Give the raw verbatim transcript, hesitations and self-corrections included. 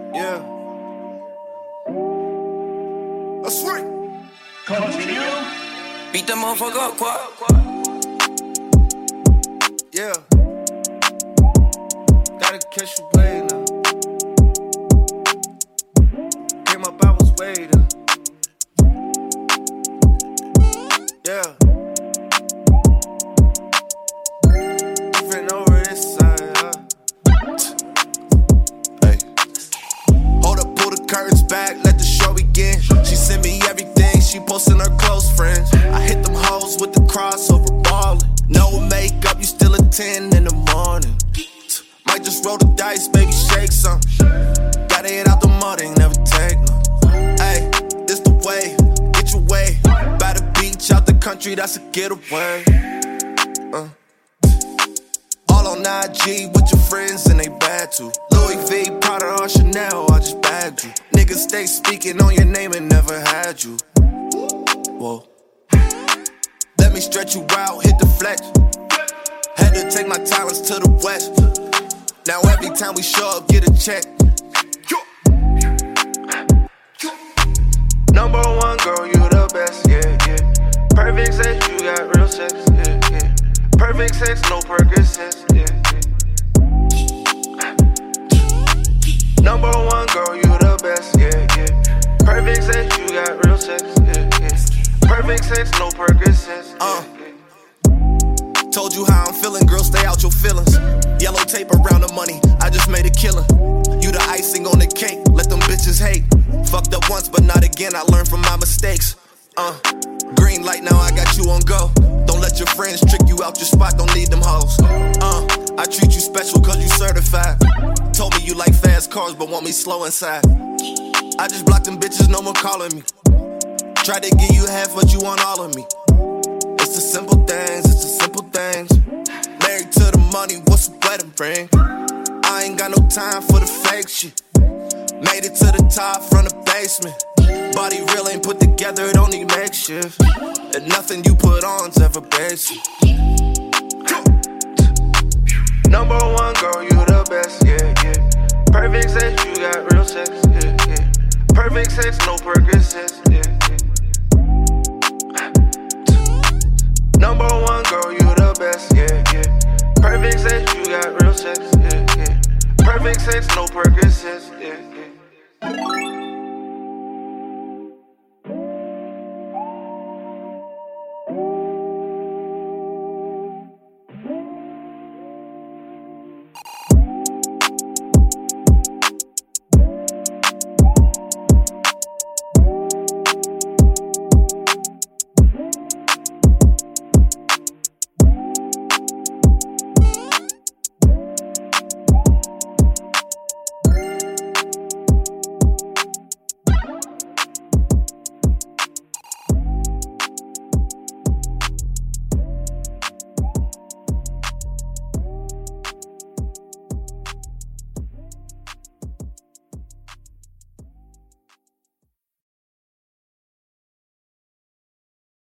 Yeah. That's right. Continue. Beat that motherfucker up, quoi. Yeah. Gotta catch a wave now. Came up, I was waiting. Yeah. Different over this side, huh? Hey. Hold up, pull the curtains back, let the show begin. She sent me everything, she posting her close friends. I hit them hoes with the crossover ballin'. No makeup, you still a ten in the morning. Might just roll the dice, baby, shake some. Gotta hit out the mud, ain't never take none. Ay, this the way, get your way. By the beach, out the country, that's a getaway. Uh. All on I G with your friends and they bad too. Louis V, Prada or Chanel, I just bagged you. Niggas stay speaking on your name and never had you. Whoa. Let me stretch you out, hit the flex. Had to take my talents to the west. Now every time we show up, get a check. Number one girl, you the best, yeah, yeah. Perfect sex, you got real sex, yeah, yeah. Perfect sex, no Percocets, yeah, yeah. Number one girl, you the best, yeah, yeah. Perfect sex, you got real sex, yeah, yeah. Perfect sex, no Percocets, uh. Told you how I'm feeling, girl, stay out your feelings. Yellow tape around the money, I just made a killing. You the icing on the cake, let them bitches hate. Fucked up once, but not again, I learned from my mistakes. Uh, green light, now I got you on go. Don't let your friends trick you out your spot, don't need them hoes. Uh, I treat you special cause you certified. Told me you like fast cars, but want me slow inside. I just blocked them bitches, no more calling me. Tried to give you half, but you want all of me. It's the simple things, it's the simple things. Married to the money, what's a wedding ring? I ain't got no time for the fake shit. Made it to the top from the basement. Body real ain't put together, it only makeshift. And nothing you put on's ever basic. Number one girl, you the best, yeah, yeah. Perfect sex, you got real sex, yeah, yeah. Perfect sex, no Percocets, yeah, yeah. Number one girl, you the best, yeah, yeah. Perfect sex, you got real sex, yeah, yeah. Perfect sex, no Percocets, yeah, yeah.